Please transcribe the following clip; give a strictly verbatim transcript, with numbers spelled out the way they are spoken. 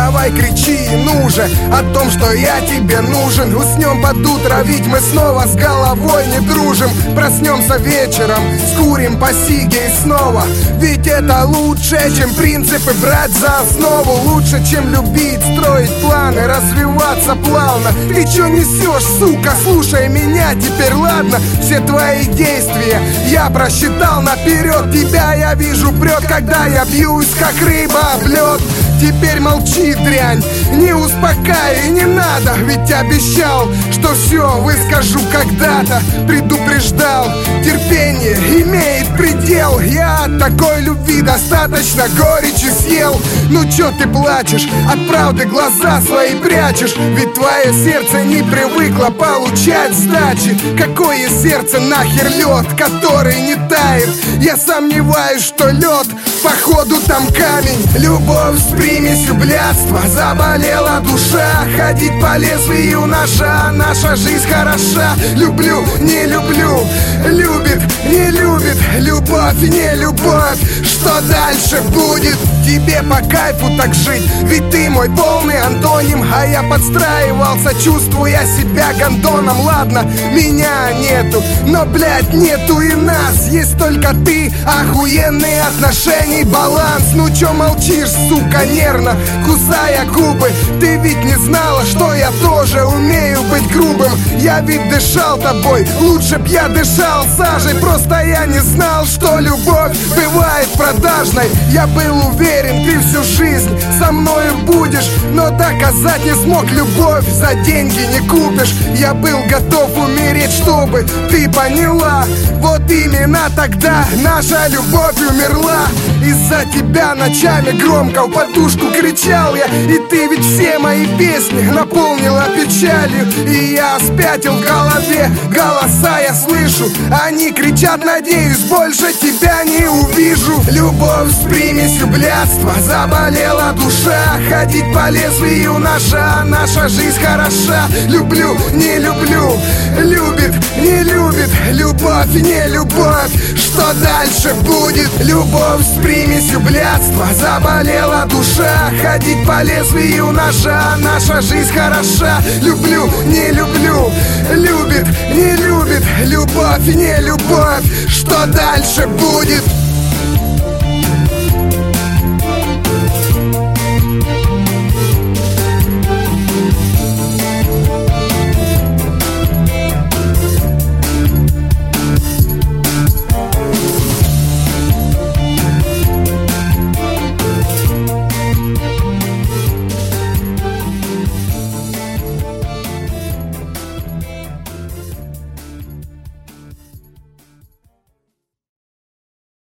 давай кричи, ну же, о том, что я тебе нужен. Уснем под утро, ведь мы снова с головой не дружим. Проснемся вечером, скурим по сиге и снова. Ведь это лучше, чем принципы брать за основу. Лучше, чем любить, строить планы, развиваться плавно. Ты чё несешь, сука, слушай меня теперь, ладно? Все твои действия я просчитал наперед. Тебя я вижу прет, когда я бьюсь, как рыба об лед. Теперь молчи, дрянь, не успокаивай, не надо. Ведь обещал, что все выскажу когда-то. Предупреждал, терпение имеет предел. Я от такой любви достаточно горечи съел. Ну чё ты плачешь, от правды глаза свои прячешь? Ведь твое сердце не привыкло получать сдачи. Какое сердце нахер лед, который не тает? Я сомневаюсь, что лед, походу там камень. Любовь с примесью блядства, заболела душа. Ходить по лезвию ножа, наша жизнь хороша. Люблю, не люблю, любит, не любит. Любовь, не любовь, что дальше будет? Тебе по кайфу так жить, ведь ты мой полный антоним. А я подстраивался, чувствуя себя гондоном. Ладно, меня нету, но, блядь, нету и нас. Есть только ты, охуенные отношения, баланс. Ну чё молчишь, сука, нервно кусая губы? Ты ведь не знала, что я тоже умею быть грубым. Я ведь дышал тобой, лучше б я дышал сажей. Просто я не знал, что любовь бывает продажной. Я был уверен, ты всю жизнь со мною будешь, но доказать не смог, любовь за деньги не купишь. Я был готов умереть, чтобы ты поняла. Вот именно тогда наша любовь умерла. Из-за тебя ночами громко в подушку кричал я. И ты ведь все мои песни наполнила печалью. И я спятил в голове, голоса я слышу. Они кричат, надеюсь, больше тебя не увижу. Любовь с примесью блядства, заболела душа. Ходить по лезвию ножа, наша жизнь хороша. Люблю, не люблю, любит, не любит. Любовь, не любовь, что дальше будет? Любовь с примесью блядства, заболела душа. Ходить по лезвию ножа, наша жизнь хороша. Люблю, не люблю, любит, не любит. Любовь, не любовь, что дальше будет?